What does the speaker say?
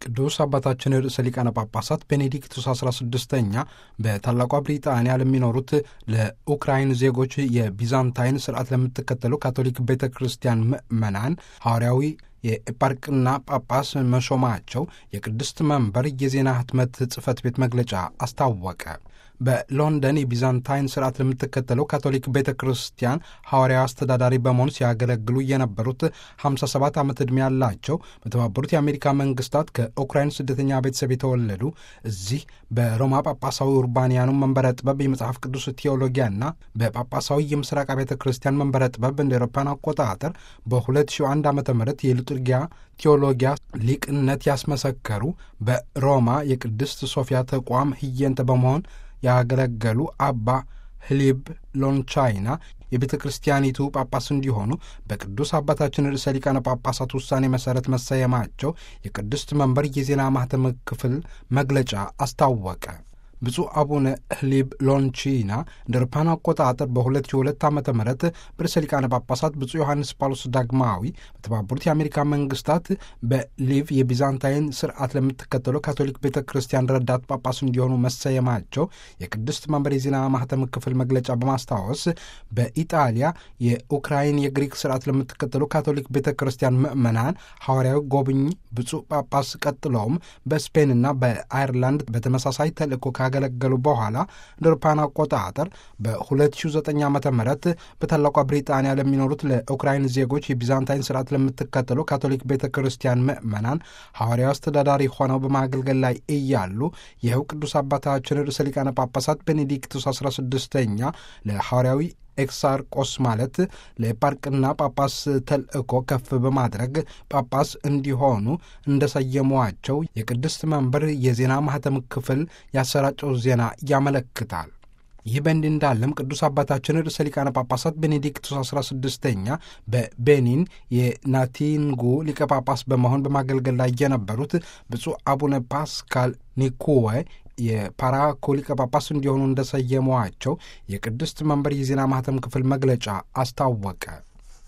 ቅዱስ አባታችን ርዕሰ ሊቃነ ጳጳሳት ቤኔዲክቱስ 16ኛ በታላቋ ብሪጣንያ ለሚኖሩት ለኡክራይን ዜጎች የቢዛንታይን ስርዓት ለምትከተሉ ካቶሊክ ቤተ ክርስቲያን ምዕመናን ሐዋርያዊ የኤፓርክና ጳጳስ መሾማቸው የቅድስት መንበር የዜና ህትመት ጽሕፈት ቤት መግለጫ አስታወቀ። በሎንደን የቢዛንታይን ስርዓት ለምትከተለው ካቶሊክ ቤተ ክርስቲያን ሐዋርያዊ አስተዳዳሪ በመሆን ሲያገለግሉ የነበሩት 57 ዓመት ዕድሜ ያላቸው በተባበሩት የአሜሪካ መንግስታት ከኡክራይን ስደተኛ ቤተሰብ የተወለዱ እዚህ በሮማ ጳጳሳዊ ኡርባንያኑ መንበረ ጥበብ የመጽሐፍ ቅዱስ ቴዎሎጊያና በጳጳሳዊ የምስራቅ ቤተ ክርስቲያን መንበረ ጥበብ እንደ አውሮፓውያን አቆጣጠር በ2001 ዓ.ም የሊቱርጊያ ቴዎሎጊያ ሊቅነት ያስመሰከሩ በሮማ የቅድስት ሶፊያ ተቋም ህየንተ በመሆን ያገለገሉ አባ ህሊብ ሎንቻይና የቤተ ክርስቲያኒቱ ጳጳስ እንዲሆኑ በቅዱስ አባታችን ርዕሰ ሊቃነ ጳጳሳት ውሳኔ መሠረት መሰየማቸው የቅድስት መንበር የዜና ማህተም ክፍል መግለጫ አስታወቀ። ብፁዕ አቡነ ህሊብ ሎንቺና እንደ አውሮፓውያን አቆጣጠር በ2002 ዓ.ም በርዕሰ ሊቃነ ጳጳሳት ብፁዕ ዮሐንስ ጳውሎስ ዳግማዊ በተባበሩት የአሜሪካ መንግስታት በሊቭ የቢዛንታይን ስርዓት ለምትከተለው ካቶሊክ ቤተ ክርስቲያን ረዳት ጳጳስ እንዲሆኑ መሰየማቸው የቅድስት መንበር የዜና ማህተም ክፍል መግለጫ በማስታወስ በኢጣሊያ የኡክራይን የግሪክ ስርዓት ለምትከተለው ካቶሊክ ቤተ ክርስቲያን ምዕመናን ሐዋርያዊ ጎብኝ ብፁዕ ጳጳስ ቀጥለውም በስፔንና በአይርላንድ በተመሳሳይ ተልእኮ ካገለገሉ በኋላ እንደ አውሮፓውያን አቆጣጠር በ2009 ዓ.ም በታላቋ ብሪጣንያ ለሚኖሩት ለኡክራይን ዜጎች የቢዛንታይን ስርዓት ለምትከተለው ካቶሊክ ቤተ ክርስቲያን ምዕመናን ሐዋርያዊ አስተዳዳሪ ሆነው በማገልገል ላይ እያሉ ይኸው ቅዱስ አባታችን ርዕሰ ሊቃነ ጳጳሳት ቤኔዲክቱስ 16ኛ ለሐዋርያዊ ኤክሳርቆስ ማለት ለኤፓርክና ጳጳስ ተልእኮ ከፍ በማድረግ ጳጳስ እንዲሆኑ እንደሰየሟቸው የቅድስት መንበር የዜና ማህተም ክፍል ያሰራጨው ዜና ያመለክታል። ይህ በእንዲህ እንዳለም ቅዱስ አባታችን ርዕሰ ሊቃነ ጳጳሳት ቤኔዲክቱስ 16ኛ በቤኒን የናቲንጉ ሊቀ ጳጳስ በመሆን በማገልገል ላይ የነበሩት ብፁዕ አቡነ ፓስካል ኒኩዌ የፓራኮ ሊቀ ጳጳስ እንዲሆኑ እንደሰየሟቸው የቅድስት መንበር የዜና ማህተም ክፍል መግለጫ አስታወቀ።